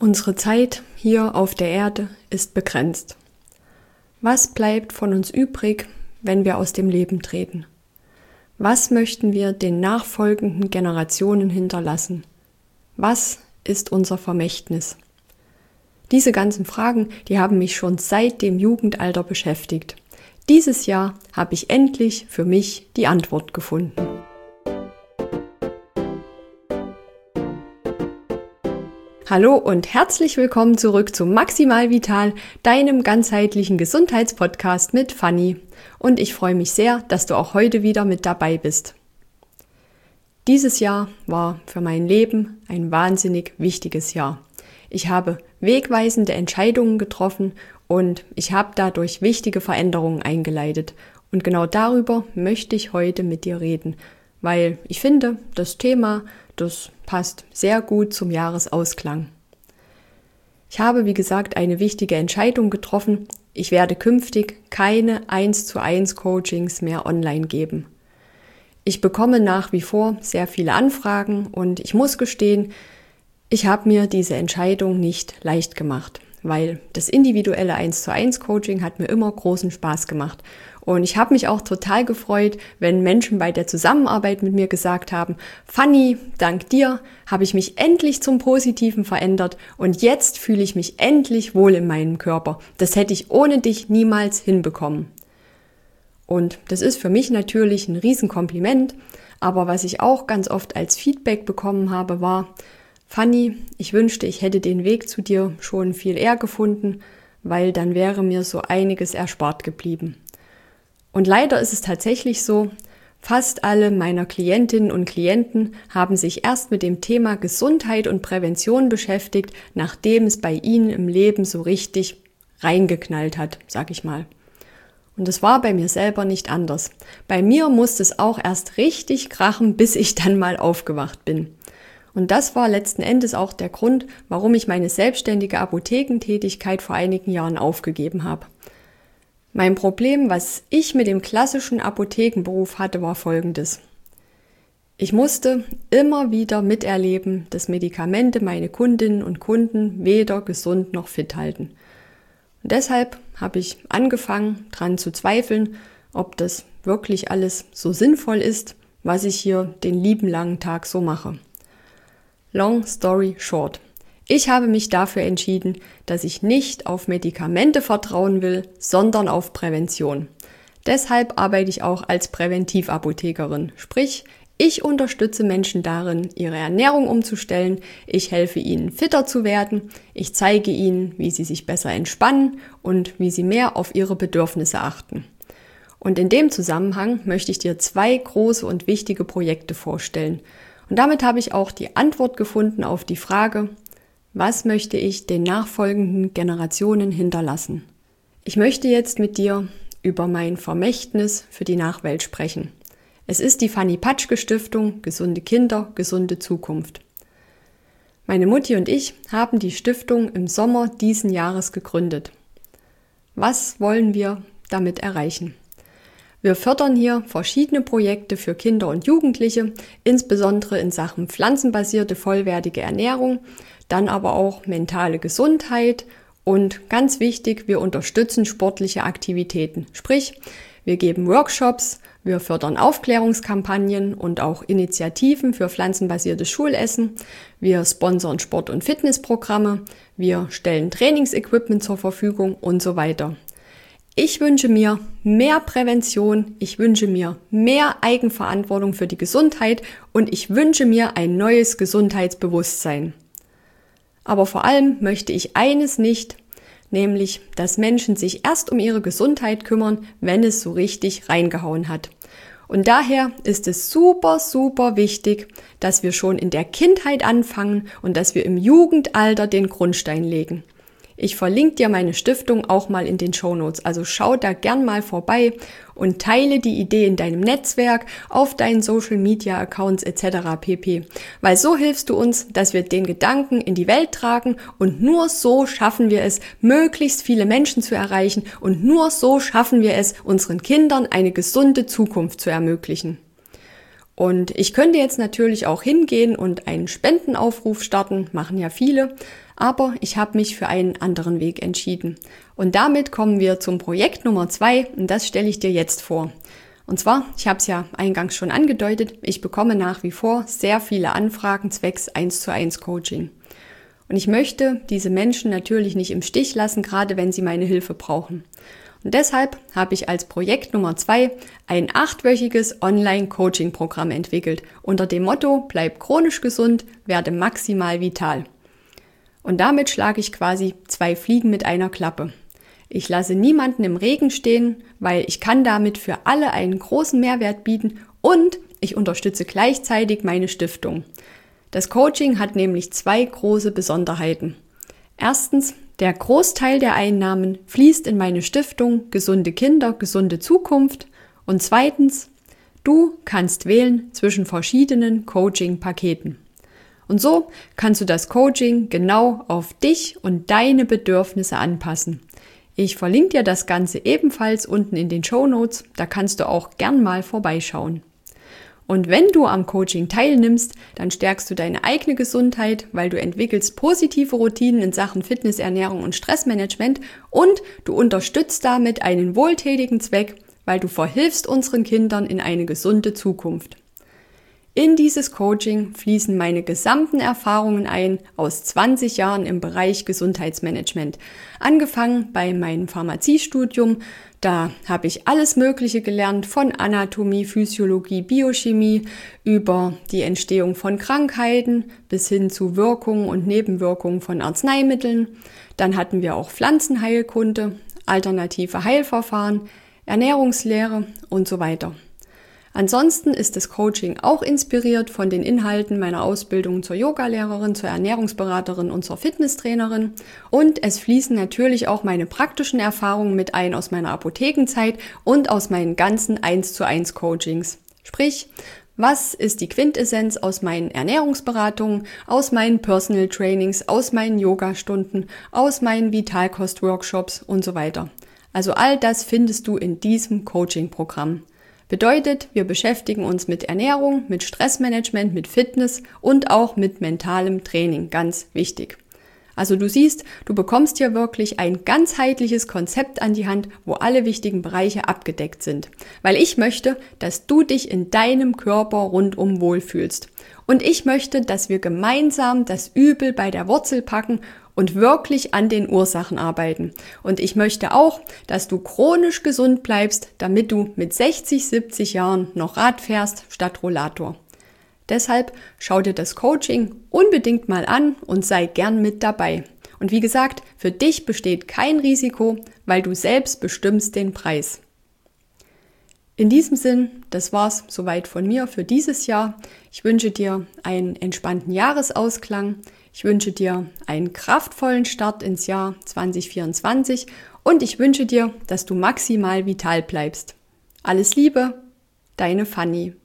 Unsere Zeit hier auf der Erde ist begrenzt. Was bleibt von uns übrig, wenn wir aus dem Leben treten? Was möchten wir den nachfolgenden Generationen hinterlassen? Was ist unser Vermächtnis? Diese ganzen Fragen, die haben mich schon seit dem Jugendalter beschäftigt. Dieses Jahr habe ich endlich für mich die Antwort gefunden. Hallo und herzlich willkommen zurück zu Maximal Vital, deinem ganzheitlichen Gesundheitspodcast mit Fanny. Und ich freue mich sehr, dass du auch heute wieder mit dabei bist. Dieses Jahr war für mein Leben ein wahnsinnig wichtiges Jahr. Ich habe wegweisende Entscheidungen getroffen und ich habe dadurch wichtige Veränderungen eingeleitet. Und genau darüber möchte ich heute mit dir reden, weil ich finde, das Thema, das passt sehr gut zum Jahresausklang. Ich habe, wie gesagt, eine wichtige Entscheidung getroffen. Ich werde künftig keine 1:1 Coachings mehr online geben. Ich bekomme nach wie vor sehr viele Anfragen und ich muss gestehen, ich habe mir diese Entscheidung nicht leicht gemacht, weil das individuelle 1:1 Coaching hat mir immer großen Spaß gemacht. Und ich habe mich auch total gefreut, wenn Menschen bei der Zusammenarbeit mit mir gesagt haben, Fanny, dank dir habe ich mich endlich zum Positiven verändert und jetzt fühle ich mich endlich wohl in meinem Körper. Das hätte ich ohne dich niemals hinbekommen. Und das ist für mich natürlich ein Riesenkompliment, aber was ich auch ganz oft als Feedback bekommen habe, war, Fanny, ich wünschte, ich hätte den Weg zu dir schon viel eher gefunden, weil dann wäre mir so einiges erspart geblieben. Und leider ist es tatsächlich so, fast alle meiner Klientinnen und Klienten haben sich erst mit dem Thema Gesundheit und Prävention beschäftigt, nachdem es bei ihnen im Leben so richtig reingeknallt hat, sag ich mal. Und es war bei mir selber nicht anders. Bei mir musste es auch erst richtig krachen, bis ich dann mal aufgewacht bin. Und das war letzten Endes auch der Grund, warum ich meine selbstständige Apothekentätigkeit vor einigen Jahren aufgegeben habe. Mein Problem, was ich mit dem klassischen Apothekenberuf hatte, war folgendes. Ich musste immer wieder miterleben, dass Medikamente meine Kundinnen und Kunden weder gesund noch fit halten. Und deshalb habe ich angefangen, daran zu zweifeln, ob das wirklich alles so sinnvoll ist, was ich hier den lieben langen Tag so mache. Long story short. Ich habe mich dafür entschieden, dass ich nicht auf Medikamente vertrauen will, sondern auf Prävention. Deshalb arbeite ich auch als Präventivapothekerin. Sprich, ich unterstütze Menschen darin, ihre Ernährung umzustellen, ich helfe ihnen fitter zu werden, ich zeige ihnen, wie sie sich besser entspannen und wie sie mehr auf ihre Bedürfnisse achten. Und in dem Zusammenhang möchte ich dir 2 große und wichtige Projekte vorstellen. Und damit habe ich auch die Antwort gefunden auf die Frage, was möchte ich den nachfolgenden Generationen hinterlassen? Ich möchte jetzt mit dir über mein Vermächtnis für die Nachwelt sprechen. Es ist die Fanny Patschke Stiftung Gesunde Kinder, gesunde Zukunft. Meine Mutti und ich haben die Stiftung im Sommer diesen Jahres gegründet. Was wollen wir damit erreichen? Wir fördern hier verschiedene Projekte für Kinder und Jugendliche, insbesondere in Sachen pflanzenbasierte, vollwertige Ernährung, dann aber auch mentale Gesundheit und ganz wichtig, wir unterstützen sportliche Aktivitäten. Sprich, wir geben Workshops, wir fördern Aufklärungskampagnen und auch Initiativen für pflanzenbasiertes Schulessen, wir sponsern Sport- und Fitnessprogramme, wir stellen Trainingsequipment zur Verfügung und so weiter. Ich wünsche mir mehr Prävention, ich wünsche mir mehr Eigenverantwortung für die Gesundheit und ich wünsche mir ein neues Gesundheitsbewusstsein. Aber vor allem möchte ich eines nicht, nämlich, dass Menschen sich erst um ihre Gesundheit kümmern, wenn es so richtig reingehauen hat. Und daher ist es super, super wichtig, dass wir schon in der Kindheit anfangen und dass wir im Jugendalter den Grundstein legen. Ich verlinke dir meine Stiftung auch mal in den Shownotes, also schau da gern mal vorbei und teile die Idee in deinem Netzwerk, auf deinen Social Media Accounts etc. pp. Weil so hilfst du uns, dass wir den Gedanken in die Welt tragen und nur so schaffen wir es, möglichst viele Menschen zu erreichen und nur so schaffen wir es, unseren Kindern eine gesunde Zukunft zu ermöglichen. Und ich könnte jetzt natürlich auch hingehen und einen Spendenaufruf starten, machen ja viele, aber ich habe mich für einen anderen Weg entschieden. Und damit kommen wir zum Projekt Nummer 2 und das stelle ich dir jetzt vor. Und zwar, ich habe es ja eingangs schon angedeutet, ich bekomme nach wie vor sehr viele Anfragen zwecks 1:1 Coaching. Und ich möchte diese Menschen natürlich nicht im Stich lassen, gerade wenn sie meine Hilfe brauchen. Und deshalb habe ich als Projekt Nummer 2 ein 8-wöchiges Online-Coaching-Programm entwickelt, unter dem Motto, bleib chronisch gesund, werde maximal vital. Und damit schlage ich quasi 2 Fliegen mit einer Klappe. Ich lasse niemanden im Regen stehen, weil ich kann damit für alle einen großen Mehrwert bieten und ich unterstütze gleichzeitig meine Stiftung. Das Coaching hat nämlich 2 große Besonderheiten. Erstens, der Großteil der Einnahmen fließt in meine Stiftung Gesunde Kinder, gesunde Zukunft. Und zweitens, du kannst wählen zwischen verschiedenen Coaching-Paketen. Und so kannst du das Coaching genau auf dich und deine Bedürfnisse anpassen. Ich verlinke dir das Ganze ebenfalls unten in den Shownotes, da kannst du auch gern mal vorbeischauen. Und wenn du am Coaching teilnimmst, dann stärkst du deine eigene Gesundheit, weil du entwickelst positive Routinen in Sachen Fitness, Ernährung und Stressmanagement und du unterstützt damit einen wohltätigen Zweck, weil du verhilfst unseren Kindern in eine gesunde Zukunft. In dieses Coaching fließen meine gesamten Erfahrungen ein aus 20 Jahren im Bereich Gesundheitsmanagement. Angefangen bei meinem Pharmaziestudium, da habe ich alles Mögliche gelernt von Anatomie, Physiologie, Biochemie über die Entstehung von Krankheiten bis hin zu Wirkungen und Nebenwirkungen von Arzneimitteln. Dann hatten wir auch Pflanzenheilkunde, alternative Heilverfahren, Ernährungslehre und so weiter. Ansonsten ist das Coaching auch inspiriert von den Inhalten meiner Ausbildung zur Yogalehrerin, zur Ernährungsberaterin und zur Fitnesstrainerin. Und es fließen natürlich auch meine praktischen Erfahrungen mit ein aus meiner Apothekenzeit und aus meinen ganzen 1:1 Coachings. Sprich, was ist die Quintessenz aus meinen Ernährungsberatungen, aus meinen Personal Trainings, aus meinen Yogastunden, aus meinen Vitalkost-Workshops und so weiter. Also all das findest du in diesem Coaching-Programm. Bedeutet, wir beschäftigen uns mit Ernährung, mit Stressmanagement, mit Fitness und auch mit mentalem Training, ganz wichtig. Also du siehst, du bekommst hier wirklich ein ganzheitliches Konzept an die Hand, wo alle wichtigen Bereiche abgedeckt sind. Weil ich möchte, dass du dich in deinem Körper rundum wohlfühlst. Und ich möchte, dass wir gemeinsam das Übel bei der Wurzel packen und wirklich an den Ursachen arbeiten. Und ich möchte auch, dass du chronisch gesund bleibst, damit du mit 60, 70 Jahren noch Rad fährst statt Rollator. Deshalb schau dir das Coaching unbedingt mal an und sei gern mit dabei. Und wie gesagt, für dich besteht kein Risiko, weil du selbst bestimmst den Preis. In diesem Sinn, das war's soweit von mir für dieses Jahr. Ich wünsche dir einen entspannten Jahresausklang. Ich wünsche dir einen kraftvollen Start ins Jahr 2024 und ich wünsche dir, dass du maximal vital bleibst. Alles Liebe, deine Fanny.